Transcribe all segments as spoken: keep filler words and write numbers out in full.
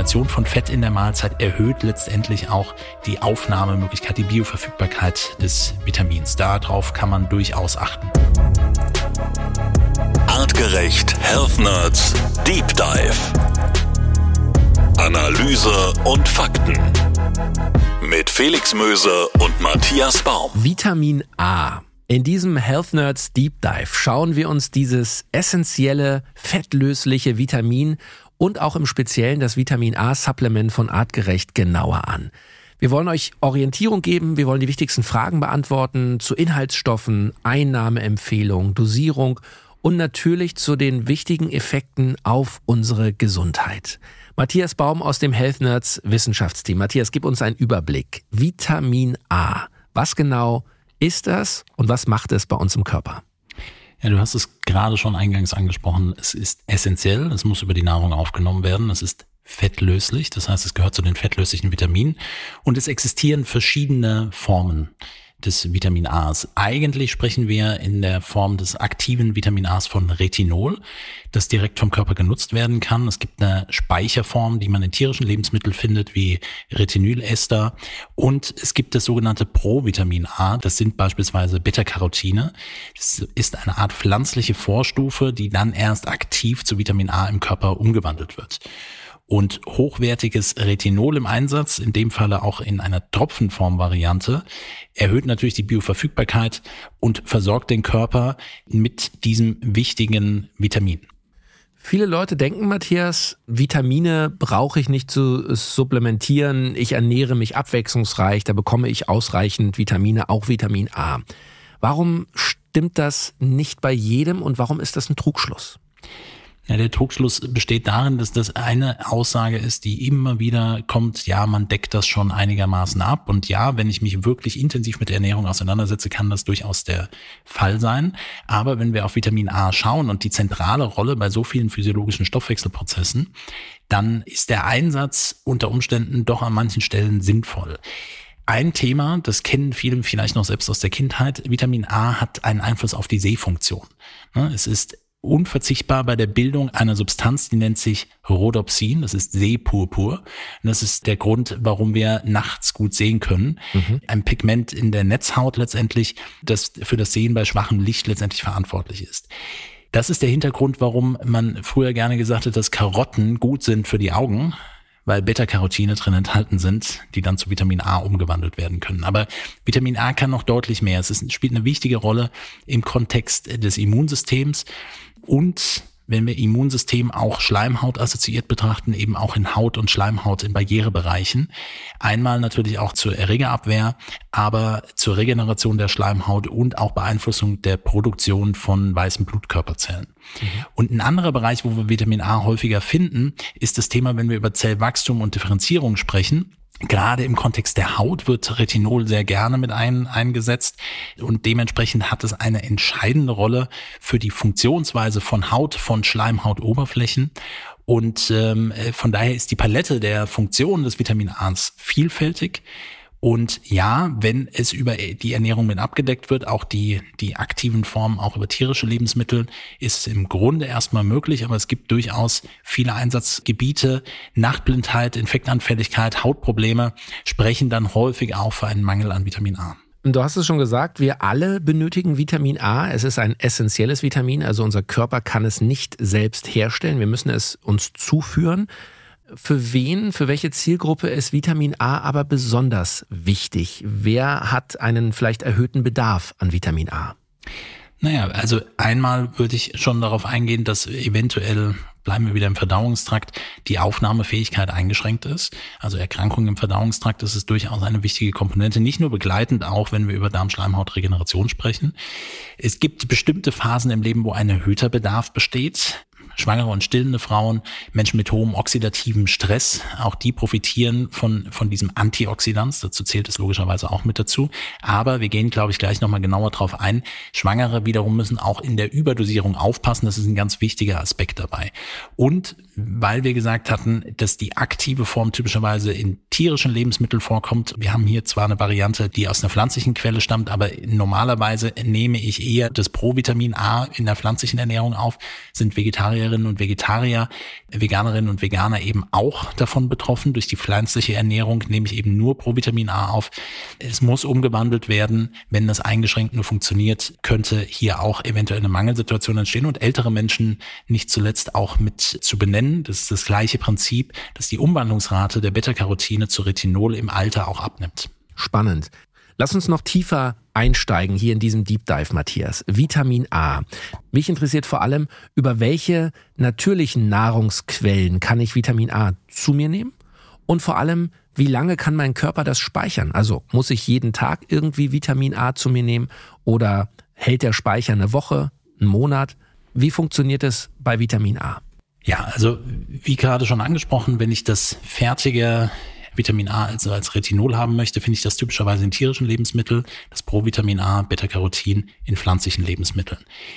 Kombination von Fett in der Mahlzeit erhöht letztendlich auch die Aufnahmemöglichkeit, die Bioverfügbarkeit des Vitamins. Darauf kann man durchaus achten. Artgerecht Health Nerds Deep Dive. Analyse und Fakten. Mit Felix Möse und Matthias Baum. Vitamin A. In diesem Health Nerds Deep Dive schauen wir uns dieses essentielle, fettlösliche Vitamin und auch im Speziellen das Vitamin A-Supplement von Artgerecht genauer an. Wir wollen euch Orientierung geben, wir wollen die wichtigsten Fragen beantworten zu Inhaltsstoffen, Einnahmeempfehlung, Dosierung und natürlich zu den wichtigen Effekten auf unsere Gesundheit. Matthias Baum aus dem Health Nerds Wissenschaftsteam. Matthias, gib uns einen Überblick. Vitamin A. Was genau ist das und was macht es bei uns im Körper? Ja, du hast es gerade schon eingangs angesprochen. Es ist essentiell, es muss über die Nahrung aufgenommen werden. Es ist fettlöslich, das heißt, es gehört zu den fettlöslichen Vitaminen. Und es existieren verschiedene Formen des Vitamin A's. Eigentlich sprechen wir in der Form des aktiven Vitamin A's von Retinol, das direkt vom Körper genutzt werden kann. Es gibt eine Speicherform, die man in tierischen Lebensmitteln findet, wie Retinylester. Und es gibt das sogenannte Provitamin A. Das sind beispielsweise Beta-Carotine. Das ist eine Art pflanzliche Vorstufe, die dann erst aktiv zu Vitamin A im Körper umgewandelt wird. Und hochwertiges Retinol im Einsatz, in dem Falle auch in einer Tropfenform-Variante, erhöht natürlich die Bioverfügbarkeit und versorgt den Körper mit diesem wichtigen Vitamin. Viele Leute denken, Matthias, Vitamine brauche ich nicht zu supplementieren, ich ernähre mich abwechslungsreich, da bekomme ich ausreichend Vitamine, auch Vitamin A. Warum stimmt das nicht bei jedem und warum ist das ein Trugschluss? Ja, der Trugschluss besteht darin, dass das eine Aussage ist, die immer wieder kommt, ja, man deckt das schon einigermaßen ab. Und ja, wenn ich mich wirklich intensiv mit der Ernährung auseinandersetze, kann das durchaus der Fall sein. Aber wenn wir auf Vitamin A schauen und die zentrale Rolle bei so vielen physiologischen Stoffwechselprozessen, dann ist der Einsatz unter Umständen doch an manchen Stellen sinnvoll. Ein Thema, das kennen viele vielleicht noch selbst aus der Kindheit, Vitamin A hat einen Einfluss auf die Sehfunktion. Es ist unverzichtbar bei der Bildung einer Substanz, die nennt sich Rhodopsin, das ist Sehpurpur. Und das ist der Grund, warum wir nachts gut sehen können. Mhm. Ein Pigment in der Netzhaut letztendlich, das für das Sehen bei schwachem Licht letztendlich verantwortlich ist. Das ist der Hintergrund, warum man früher gerne gesagt hat, dass Karotten gut sind für die Augen, weil Beta-Carotine drin enthalten sind, die dann zu Vitamin A umgewandelt werden können. Aber Vitamin A kann noch deutlich mehr. Es ist, spielt eine wichtige Rolle im Kontext des Immunsystems und wenn wir Immunsystem auch Schleimhaut assoziiert betrachten, eben auch in Haut und Schleimhaut in Barrierebereichen. Einmal natürlich auch zur Erregerabwehr, aber zur Regeneration der Schleimhaut und auch Beeinflussung der Produktion von weißen Blutkörperzellen. Mhm. Und ein anderer Bereich, wo wir Vitamin A häufiger finden, ist das Thema, wenn wir über Zellwachstum und Differenzierung sprechen. Gerade im Kontext der Haut wird Retinol sehr gerne mit ein, eingesetzt und dementsprechend hat es eine entscheidende Rolle für die Funktionsweise von Haut, von Schleimhautoberflächen. Und ähm, von daher ist die Palette der Funktionen des Vitamin A's vielfältig. Und ja, wenn es über die Ernährung mit abgedeckt wird, auch die die aktiven Formen, auch über tierische Lebensmittel, ist es im Grunde erstmal möglich. Aber es gibt durchaus viele Einsatzgebiete. Nachtblindheit, Infektanfälligkeit, Hautprobleme sprechen dann häufig auch für einen Mangel an Vitamin A. Du hast es schon gesagt, wir alle benötigen Vitamin A. Es ist ein essentielles Vitamin, also unser Körper kann es nicht selbst herstellen. Wir müssen es uns zuführen. Für wen, für welche Zielgruppe ist Vitamin A aber besonders wichtig? Wer hat einen vielleicht erhöhten Bedarf an Vitamin A? Naja, also einmal würde ich schon darauf eingehen, dass eventuell, bleiben wir wieder im Verdauungstrakt, die Aufnahmefähigkeit eingeschränkt ist. Also Erkrankungen im Verdauungstrakt, das ist durchaus eine wichtige Komponente, nicht nur begleitend, auch wenn wir über Darmschleimhautregeneration sprechen. Es gibt bestimmte Phasen im Leben, wo ein erhöhter Bedarf besteht. Schwangere und stillende Frauen, Menschen mit hohem oxidativen Stress, auch die profitieren von von diesem Antioxidans. Dazu zählt es logischerweise auch mit dazu. Aber wir gehen, glaube ich, gleich nochmal genauer drauf ein. Schwangere wiederum müssen auch in der Überdosierung aufpassen. Das ist ein ganz wichtiger Aspekt dabei. Und weil wir gesagt hatten, dass die aktive Form typischerweise in tierischen Lebensmitteln vorkommt. Wir haben hier zwar eine Variante, die aus einer pflanzlichen Quelle stammt, aber normalerweise nehme ich eher das Provitamin A in der pflanzlichen Ernährung auf. Sind Vegetarier Vegetarierinnen und Vegetarier, Veganerinnen und Veganer eben auch davon betroffen. Durch die pflanzliche Ernährung nehme ich eben nur Provitamin A auf. Es muss umgewandelt werden. Wenn das eingeschränkt nur funktioniert, könnte hier auch eventuell eine Mangelsituation entstehen und ältere Menschen nicht zuletzt auch mit zu benennen. Das ist das gleiche Prinzip, dass die Umwandlungsrate der Beta-Carotine zu Retinol im Alter auch abnimmt. Spannend. Lass uns noch tiefer einsteigen hier in diesem Deep Dive, Matthias. Vitamin A. Mich interessiert vor allem, über welche natürlichen Nahrungsquellen kann ich Vitamin A zu mir nehmen? Und vor allem, wie lange kann mein Körper das speichern? Also muss ich jeden Tag irgendwie Vitamin A zu mir nehmen oder hält der Speicher eine Woche, einen Monat? Wie funktioniert es bei Vitamin A? Ja, also wie gerade schon angesprochen, wenn ich das fertige Vitamin A also als Retinol haben möchte, finde ich das typischerweise in tierischen Lebensmitteln, das Provitamin A, Beta-Carotin in pflanzlichen Lebensmitteln.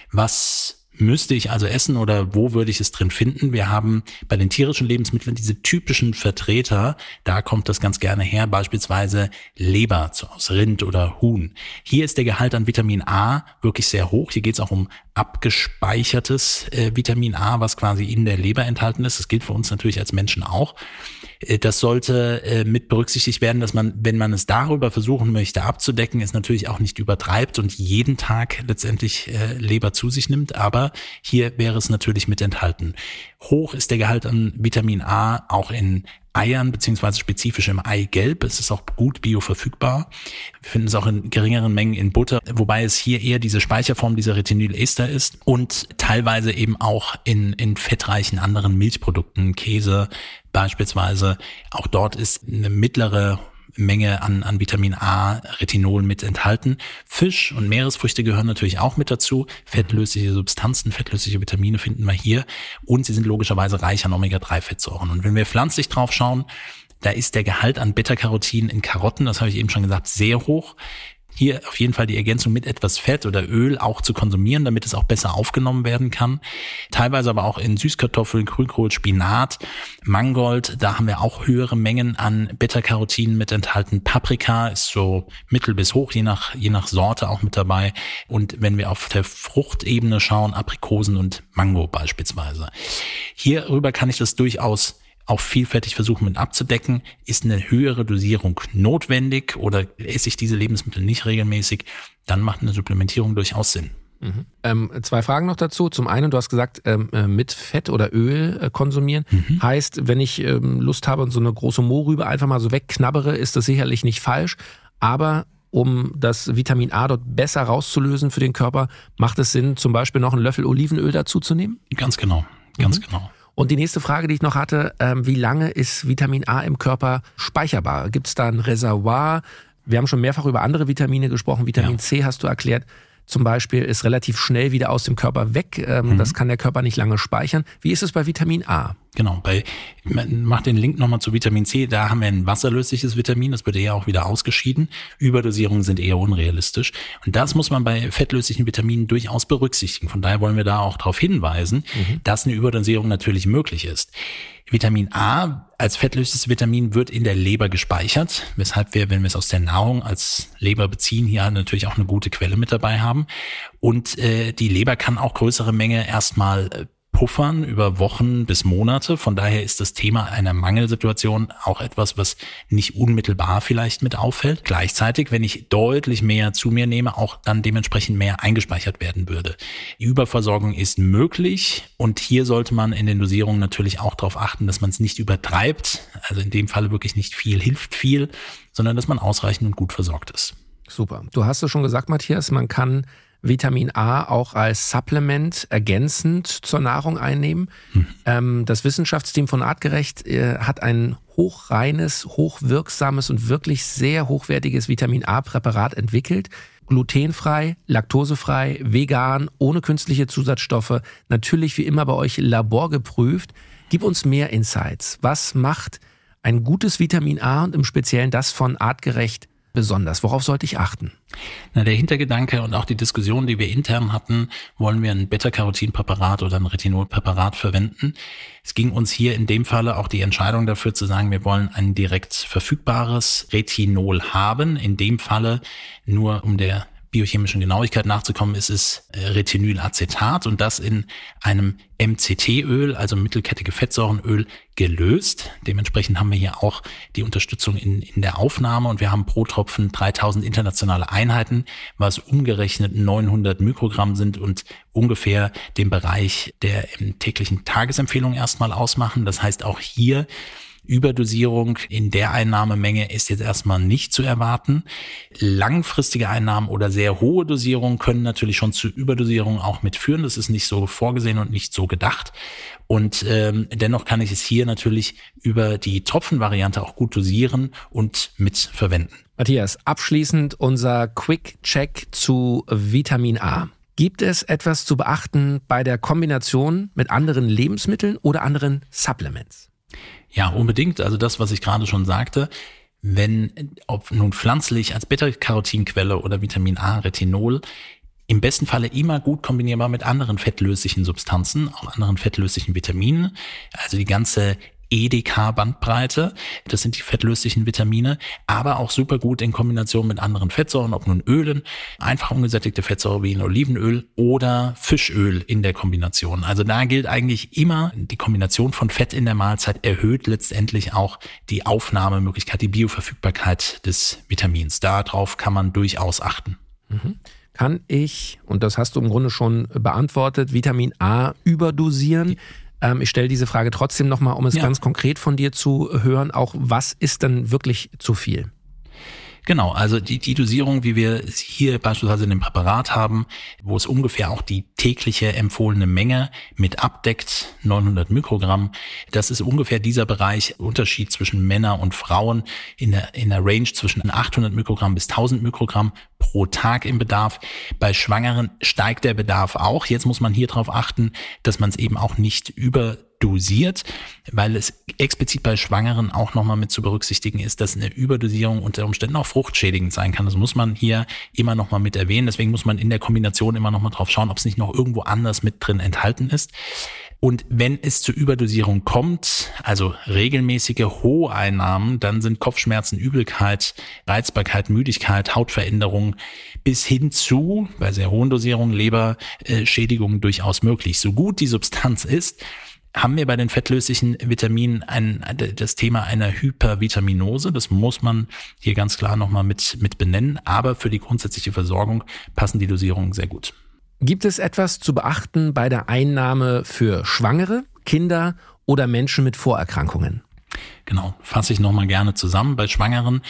Was müsste ich also essen oder wo würde ich es drin finden? Wir haben bei den tierischen Lebensmitteln diese typischen Vertreter, da kommt das ganz gerne her, beispielsweise Leber aus Rind oder Huhn. Hier ist der Gehalt an Vitamin A wirklich sehr hoch. Hier geht es auch um abgespeichertes äh, Vitamin A, was quasi in der Leber enthalten ist. Das gilt für uns natürlich als Menschen auch. Das sollte äh, mit berücksichtigt werden, dass man, wenn man es darüber versuchen möchte abzudecken, es natürlich auch nicht übertreibt und jeden Tag letztendlich äh, Leber zu sich nimmt. Aber hier wäre es natürlich mit enthalten. Hoch ist der Gehalt an Vitamin A auch in Eiern, beziehungsweise spezifisch im Eigelb. Es ist auch gut bioverfügbar. Wir finden es auch in geringeren Mengen in Butter, wobei es hier eher diese Speicherform dieser Retinylester ist und teilweise eben auch in, in fettreichen anderen Milchprodukten, Käse beispielsweise. Auch dort ist eine mittlere Menge an, an Vitamin A, Retinol mit enthalten. Fisch und Meeresfrüchte gehören natürlich auch mit dazu. Fettlösliche Substanzen, fettlösliche Vitamine finden wir hier. Und sie sind logischerweise reich an Omega drei Fettsäuren. Und wenn wir pflanzlich drauf schauen, da ist der Gehalt an Beta-Carotin in Karotten, das habe ich eben schon gesagt, sehr hoch. Hier auf jeden Fall die Ergänzung mit etwas Fett oder Öl auch zu konsumieren, damit es auch besser aufgenommen werden kann. Teilweise aber auch in Süßkartoffeln, Grünkohl, Spinat, Mangold. Da haben wir auch höhere Mengen an Beta-Carotin mit enthalten. Paprika ist so mittel bis hoch, je nach, je nach Sorte auch mit dabei. Und wenn wir auf der Fruchtebene schauen, Aprikosen und Mango beispielsweise. Hierüber kann ich das durchaus auch vielfältig versuchen mit abzudecken. Ist eine höhere Dosierung notwendig oder esse ich diese Lebensmittel nicht regelmäßig, dann macht eine Supplementierung durchaus Sinn. Mhm. Ähm, zwei Fragen noch dazu. Zum einen, du hast gesagt, ähm, mit Fett oder Öl äh, konsumieren. Mhm. Heißt, wenn ich ähm, Lust habe und so eine große Mohrrübe einfach mal so wegknabbere, ist das sicherlich nicht falsch. Aber um das Vitamin A dort besser rauszulösen für den Körper, macht es Sinn, zum Beispiel noch einen Löffel Olivenöl dazu zu nehmen? Ganz genau, ganz mhm. genau. Und die nächste Frage, die ich noch hatte, ähm, wie lange ist Vitamin A im Körper speicherbar? Gibt es da ein Reservoir? Wir haben schon mehrfach über andere Vitamine gesprochen. Vitamin ja. C hast du erklärt. Zum Beispiel ist relativ schnell wieder aus dem Körper weg. Ähm, mhm. Das kann der Körper nicht lange speichern. Wie ist es bei Vitamin A? Genau, bei, mach den Link nochmal zu Vitamin C, da haben wir ein wasserlösliches Vitamin, das wird eher auch wieder ausgeschieden. Überdosierungen sind eher unrealistisch. Und das muss man bei fettlöslichen Vitaminen durchaus berücksichtigen. Von daher wollen wir da auch darauf hinweisen, mhm. dass eine Überdosierung natürlich möglich ist. Vitamin A als fettlösliches Vitamin wird in der Leber gespeichert, weshalb wir, wenn wir es aus der Nahrung als Leber beziehen, hier natürlich auch eine gute Quelle mit dabei haben. Und äh, die Leber kann auch größere Menge erstmal äh, puffern über Wochen bis Monate. Von daher ist das Thema einer Mangelsituation auch etwas, was nicht unmittelbar vielleicht mit auffällt. Gleichzeitig, wenn ich deutlich mehr zu mir nehme, auch dann dementsprechend mehr eingespeichert werden würde. Die Überversorgung ist möglich und hier sollte man in den Dosierungen natürlich auch darauf achten, dass man es nicht übertreibt. Also in dem Falle wirklich nicht viel hilft viel, sondern dass man ausreichend und gut versorgt ist. Super. Du hast es schon gesagt, Matthias, man kann Vitamin A auch als Supplement ergänzend zur Nahrung einnehmen. Hm. Ähm, das Wissenschaftsteam von Artgerecht äh, hat ein hochreines, hochwirksames und wirklich sehr hochwertiges Vitamin A-Präparat entwickelt. Glutenfrei, laktosefrei, vegan, ohne künstliche Zusatzstoffe. Natürlich wie immer bei euch laborgeprüft. Gib uns mehr Insights. Was macht ein gutes Vitamin A und im Speziellen das von Artgerecht besonders? Worauf sollte ich achten? Na, der Hintergedanke und auch die Diskussion, die wir intern hatten, wollen wir ein Beta-Carotin-Präparat oder ein Retinol-Präparat verwenden. Es ging uns hier in dem Falle auch die Entscheidung dafür zu sagen, wir wollen ein direkt verfügbares Retinol haben. In dem Falle nur um der biochemischen Genauigkeit nachzukommen, ist es Retinolacetat und das in einem M C T-Öl, also mittelkettige Fettsäurenöl, gelöst. Dementsprechend haben wir hier auch die Unterstützung in, in der Aufnahme und wir haben pro Tropfen dreitausend internationale Einheiten, was umgerechnet neunhundert Mikrogramm sind und ungefähr den Bereich der täglichen Tagesempfehlung erstmal ausmachen. Das heißt, auch hier Überdosierung in der Einnahmemenge ist jetzt erstmal nicht zu erwarten. Langfristige Einnahmen oder sehr hohe Dosierungen können natürlich schon zu Überdosierungen auch mitführen. Das ist nicht so vorgesehen und nicht so gedacht. Und ähm, dennoch kann ich es hier natürlich über die Tropfenvariante auch gut dosieren und mit verwenden. Matthias, abschließend unser Quick-Check zu Vitamin A. Gibt es etwas zu beachten bei der Kombination mit anderen Lebensmitteln oder anderen Supplements? Ja, unbedingt. Also das, was ich gerade schon sagte, wenn, ob nun pflanzlich als Beta-Carotin-Quelle oder Vitamin A, Retinol, im besten Falle immer gut kombinierbar mit anderen fettlöslichen Substanzen, auch anderen fettlöslichen Vitaminen, also die ganze E D K-Bandbreite, das sind die fettlöslichen Vitamine, aber auch super gut in Kombination mit anderen Fettsäuren, ob nun Ölen, einfach ungesättigte Fettsäure wie ein Olivenöl oder Fischöl in der Kombination. Also da gilt eigentlich immer, die Kombination von Fett in der Mahlzeit erhöht letztendlich auch die Aufnahmemöglichkeit, die Bioverfügbarkeit des Vitamins. Darauf kann man durchaus achten. Mhm. Kann ich, und das hast du im Grunde schon beantwortet, Vitamin A überdosieren? Ähm, ich stelle diese Frage trotzdem nochmal, um es ja. ganz konkret von dir zu hören. Auch was ist denn wirklich zu viel? Genau, also die, die Dosierung, wie wir es hier beispielsweise in dem Präparat haben, wo es ungefähr auch die tägliche empfohlene Menge mit abdeckt, neunhundert Mikrogramm, das ist ungefähr dieser Bereich, Unterschied zwischen Männern und Frauen in der, in der Range zwischen achthundert Mikrogramm bis tausend Mikrogramm pro Tag im Bedarf. Bei Schwangeren steigt der Bedarf auch. Jetzt muss man hier darauf achten, dass man es eben auch nicht über dosiert, weil es explizit bei Schwangeren auch nochmal mit zu berücksichtigen ist, dass eine Überdosierung unter Umständen auch fruchtschädigend sein kann. Das muss man hier immer nochmal mit erwähnen. Deswegen muss man in der Kombination immer nochmal drauf schauen, ob es nicht noch irgendwo anders mit drin enthalten ist. Und wenn es zur Überdosierung kommt, also regelmäßige hohe Einnahmen, dann sind Kopfschmerzen, Übelkeit, Reizbarkeit, Müdigkeit, Hautveränderungen bis hin zu, bei sehr hohen Dosierungen, Leberschädigungen durchaus möglich. So gut die Substanz ist, haben wir bei den fettlöslichen Vitaminen ein, das Thema einer Hypervitaminose. Das muss man hier ganz klar nochmal mit, mit benennen. Aber für die grundsätzliche Versorgung passen die Dosierungen sehr gut. Gibt es etwas zu beachten bei der Einnahme für Schwangere, Kinder oder Menschen mit Vorerkrankungen? Genau, fasse ich nochmal gerne zusammen. Bei Schwangeren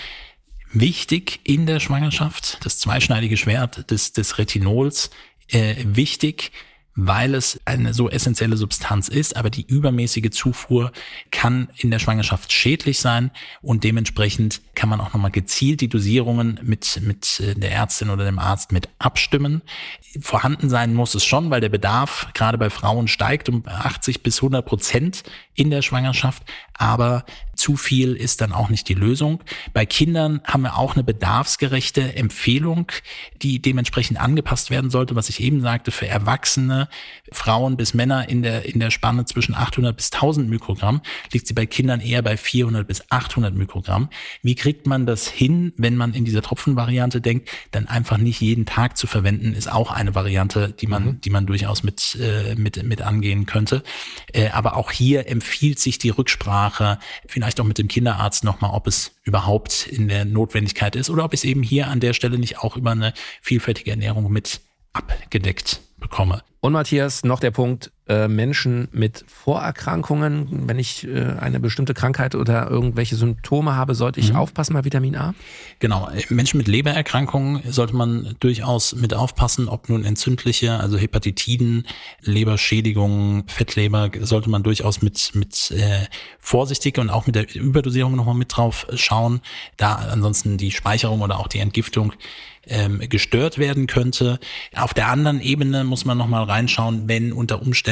wichtig in der Schwangerschaft, das zweischneidige Schwert des, des Retinols, äh, wichtig, weil es eine so essentielle Substanz ist, aber die übermäßige Zufuhr kann in der Schwangerschaft schädlich sein und dementsprechend kann man auch nochmal gezielt die Dosierungen mit mit der Ärztin oder dem Arzt mit abstimmen. Vorhanden sein muss es schon, weil der Bedarf gerade bei Frauen steigt um achtzig bis hundert Prozent in der Schwangerschaft, aber zu viel ist dann auch nicht die Lösung. Bei Kindern haben wir auch eine bedarfsgerechte Empfehlung, die dementsprechend angepasst werden sollte, was ich eben sagte, für Erwachsene, Frauen bis Männer in der in der Spanne zwischen achthundert bis tausend Mikrogramm, liegt sie bei Kindern eher bei vierhundert bis achthundert Mikrogramm. Wie kriegt man das hin, wenn man in dieser Tropfenvariante denkt, dann einfach nicht jeden Tag zu verwenden, ist auch eine Variante, die man mhm. die man durchaus mit äh, mit mit angehen könnte. Äh, aber auch hier empfiehlt sich die Rücksprache, vielleicht auch mit dem Kinderarzt nochmal, ob es überhaupt in der Notwendigkeit ist oder ob ich es eben hier an der Stelle nicht auch über eine vielfältige Ernährung mit abgedeckt bekomme. Und Matthias, noch der Punkt, äh, Menschen mit Vorerkrankungen, wenn ich äh, eine bestimmte Krankheit oder irgendwelche Symptome habe, sollte ich mhm. aufpassen bei Vitamin A? Genau, Menschen mit Lebererkrankungen sollte man durchaus mit aufpassen, ob nun entzündliche, also Hepatitiden, Leberschädigungen, Fettleber, sollte man durchaus mit mit äh, vorsichtig und auch mit der Überdosierung nochmal mit drauf schauen, da ansonsten die Speicherung oder auch die Entgiftung ähm, gestört werden könnte. Auf der anderen Ebene muss man nochmal reinschauen, wenn unter Umständen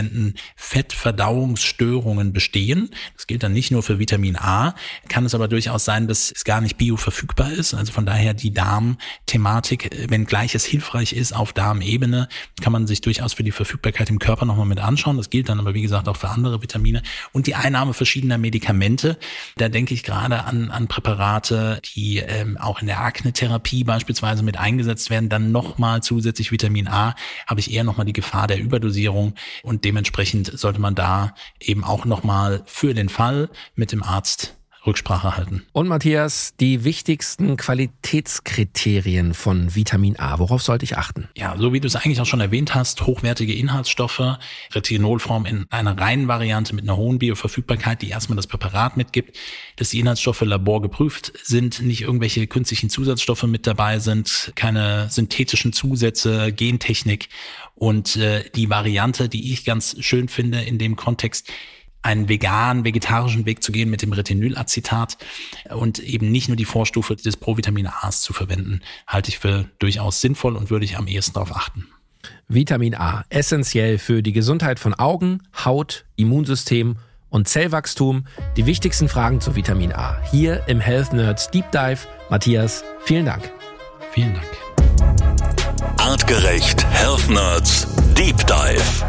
Patienten Fettverdauungsstörungen bestehen. Das gilt dann nicht nur für Vitamin A, kann es aber durchaus sein, dass es gar nicht bioverfügbar ist. Also von daher die Darmthematik, wenngleich es hilfreich ist auf Darmebene, kann man sich durchaus für die Verfügbarkeit im Körper nochmal mit anschauen. Das gilt dann aber wie gesagt auch für andere Vitamine und die Einnahme verschiedener Medikamente. Da denke ich gerade an, an Präparate, die ähm, auch in der Akne-Therapie beispielsweise mit eingesetzt werden. Dann nochmal zusätzlich Vitamin A, habe ich eher nochmal die Gefahr der Überdosierung und dementsprechend sollte man da eben auch nochmal für den Fall mit dem Arzt Rücksprache halten. Und Matthias, die wichtigsten Qualitätskriterien von Vitamin A, worauf sollte ich achten? Ja, so wie du es eigentlich auch schon erwähnt hast, hochwertige Inhaltsstoffe, Retinolform in einer reinen Variante mit einer hohen Bioverfügbarkeit, die erstmal das Präparat mitgibt, dass die Inhaltsstoffe laborgeprüft sind, nicht irgendwelche künstlichen Zusatzstoffe mit dabei sind, keine synthetischen Zusätze, Gentechnik und äh, die Variante, die ich ganz schön finde in dem Kontext, einen veganen, vegetarischen Weg zu gehen mit dem Retinolacetat und eben nicht nur die Vorstufe des Provitamin A's zu verwenden, halte ich für durchaus sinnvoll und würde ich am ehesten darauf achten. Vitamin A, essentiell für die Gesundheit von Augen, Haut, Immunsystem und Zellwachstum. Die wichtigsten Fragen zu Vitamin A hier im Health Nerds Deep Dive. Matthias, vielen Dank. Vielen Dank. Artgerecht Health Nerds Deep Dive.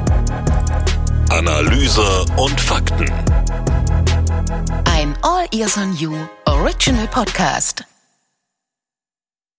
Analyse und Fakten. Ein All Ears on You Original Podcast.